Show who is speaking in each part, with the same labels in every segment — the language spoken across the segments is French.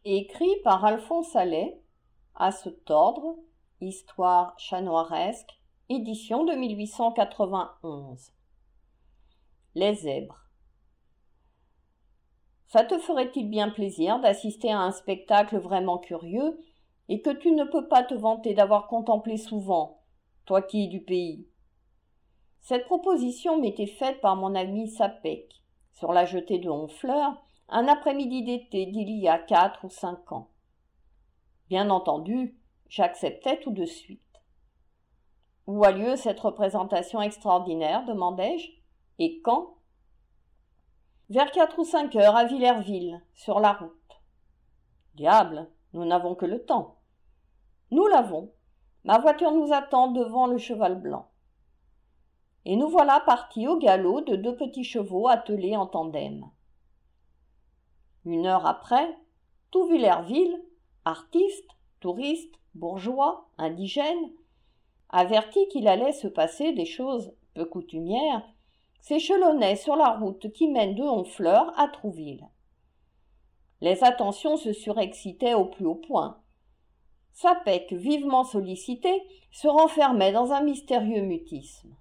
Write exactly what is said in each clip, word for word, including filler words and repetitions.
Speaker 1: Écrit par Alphonse Allais, à se tordre, Histoire chanoiresque, édition de mille huit cent quatre-vingt-onze. Les zèbres. Ça te ferait-il bien plaisir d'assister à un spectacle vraiment curieux et que tu ne peux pas te vanter d'avoir contemplé souvent, toi qui es du pays? Cette proposition m'était faite par mon ami Sapec, sur la jetée de Honfleur, un après-midi d'été d'il y a quatre ou cinq ans. Bien entendu, j'acceptai tout de suite. Où a lieu cette représentation extraordinaire, demandai-je, et quand? Vers quatre ou cinq heures à Villerville, sur la route. Diable, nous n'avons que le temps. Nous l'avons. Ma voiture nous attend devant le Cheval Blanc. Et nous voilà partis au galop de deux petits chevaux attelés en tandem. Une heure après, tout Villerville, artistes, touristes, bourgeois, indigènes, avertis qu'il allait se passer des choses peu coutumières, s'échelonnaient sur la route qui mène de Honfleur à Trouville. Les attentions se surexcitaient au plus haut point. Sapec, vivement sollicité, se renfermait dans un mystérieux mutisme.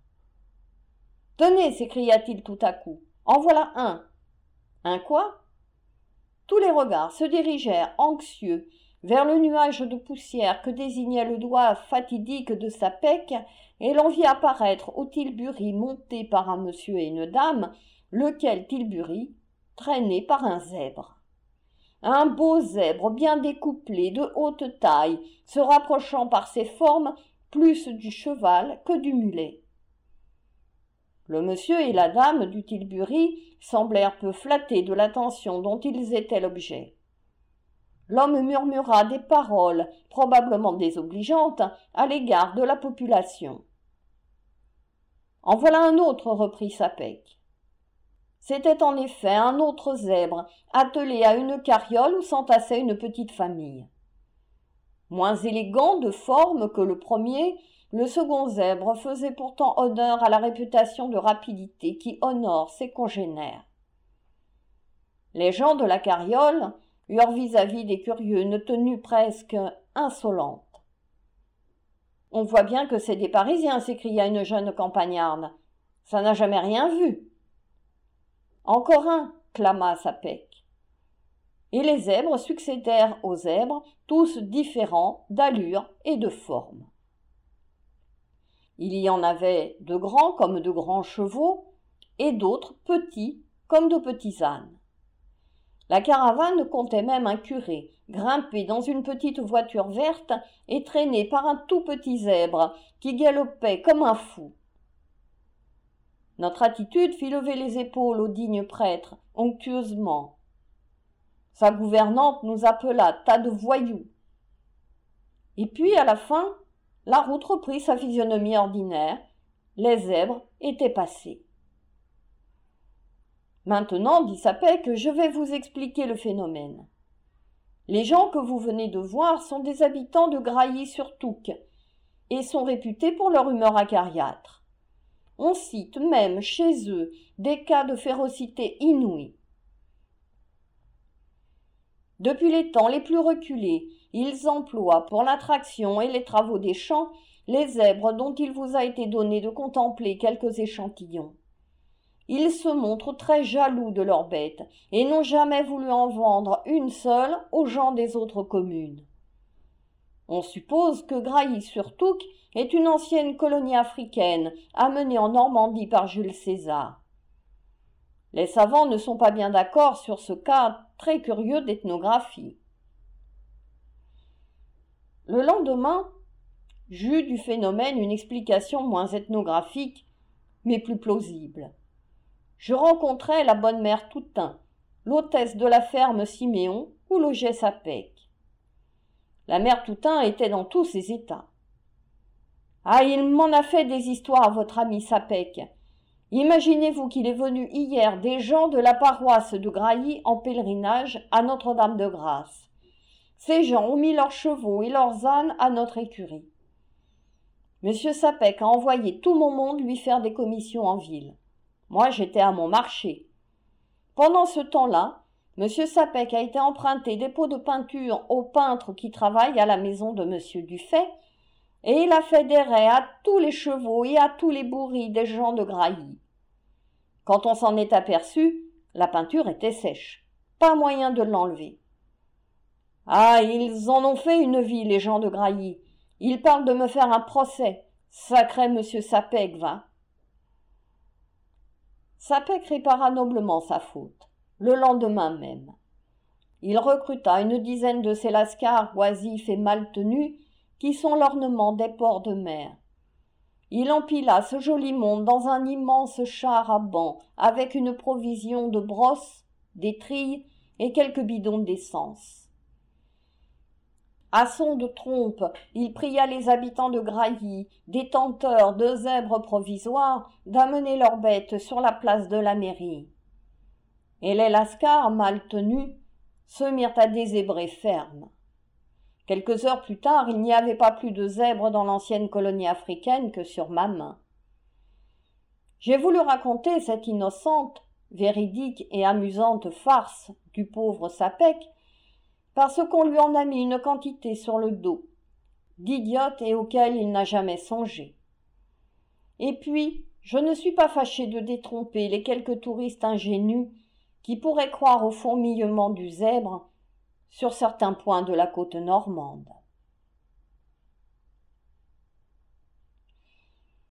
Speaker 1: « Tenez » s'écria-t-il tout à coup, « en voilà un !» « Un quoi ?» Tous les regards se dirigèrent, anxieux, vers le nuage de poussière que désignait le doigt fatidique de Sapec, et l'on vit apparaître au tilbury monté par un monsieur et une dame, lequel tilbury traîné par un zèbre. Un beau zèbre bien découplé, de haute taille, se rapprochant par ses formes plus du cheval que du mulet. Le monsieur et la dame du tilbury semblèrent peu flattés de l'attention dont ils étaient l'objet. L'homme murmura des paroles, probablement désobligeantes, à l'égard de la population. « En voilà un autre, » reprit Sapec. C'était en effet un autre zèbre, attelé à une carriole où s'entassait une petite famille. Moins élégant de forme que le premier, le second zèbre faisait pourtant honneur à la réputation de rapidité qui honore ses congénères. Les gens de la carriole eurent vis-à-vis des curieux une tenue presque insolente. « On voit bien que c'est des Parisiens » s'écria une jeune campagnarde. « Ça n'a jamais rien vu !»« Encore un !» clama Sapec. Et les zèbres succédèrent aux zèbres, tous différents d'allure et de forme. Il y en avait de grands comme de grands chevaux, et d'autres petits comme de petits ânes. La caravane comptait même un curé, grimpé dans une petite voiture verte et traîné par un tout petit zèbre qui galopait comme un fou. Notre attitude fit lever les épaules au digne prêtre, onctueusement. Sa gouvernante nous appela tas de voyous. Et puis, à la fin, la route reprit sa physionomie ordinaire. Les zèbres étaient passés. Maintenant, dit Sapec, je vais vous expliquer le phénomène. Les gens que vous venez de voir sont des habitants de Grailly-sur-Touques et sont réputés pour leur humeur acariâtre. On cite même chez eux des cas de férocité inouïe. Depuis les temps les plus reculés, ils emploient pour l'attraction et les travaux des champs les zèbres dont il vous a été donné de contempler quelques échantillons. Ils se montrent très jaloux de leurs bêtes et n'ont jamais voulu en vendre une seule aux gens des autres communes. On suppose que Grailly-sur-Touques est une ancienne colonie africaine amenée en Normandie par Jules César. Les savants ne sont pas bien d'accord sur ce cas très curieux d'ethnographie. Le lendemain, j'eus du phénomène une explication moins ethnographique, mais plus plausible. Je rencontrai la bonne mère Toutain, l'hôtesse de la ferme Siméon où logeait Sapec. La mère Toutain était dans tous ses états. « Ah, il m'en a fait des histoires, votre ami Sapec. Imaginez-vous qu'il est venu hier des gens de la paroisse de Grailly en pèlerinage à Notre-Dame-de-Grâce. Ces gens ont mis leurs chevaux et leurs ânes à notre écurie. Monsieur Sapec a envoyé tout mon monde lui faire des commissions en ville. Moi, j'étais à mon marché. Pendant ce temps-là, Monsieur Sapec a été emprunté des pots de peinture au peintre qui travaille à la maison de Monsieur Dufay, et il a fait des raies à tous les chevaux et à tous les bourris des gens de Grailly. Quand on s'en est aperçu, la peinture était sèche. Pas moyen de l'enlever. Ah, ils en ont fait une vie, les gens de Grailly. Ils parlent de me faire un procès. Sacré monsieur Sapec, va. Sapec répara noblement sa faute, le lendemain même. Il recruta une dizaine de ces lascars oisifs et mal tenus qui sont l'ornement des ports de mer. Il empila ce joli monde dans un immense char à bancs avec une provision de brosses, d'étrilles et quelques bidons d'essence. À son de trompe, il pria les habitants de Grailly, détenteurs de zèbres provisoires, d'amener leurs bêtes sur la place de la mairie. Et les lascars, mal tenus, se mirent à désébrer ferme. Quelques heures plus tard, il n'y avait pas plus de zèbres dans l'ancienne colonie africaine que sur ma main. J'ai voulu raconter cette innocente, véridique et amusante farce du pauvre Sapec, parce qu'on lui en a mis une quantité sur le dos, d'idiotes et auxquels il n'a jamais songé. Et puis, je ne suis pas fâché de détromper les quelques touristes ingénus qui pourraient croire au fourmillement du zèbre sur certains points de la côte normande.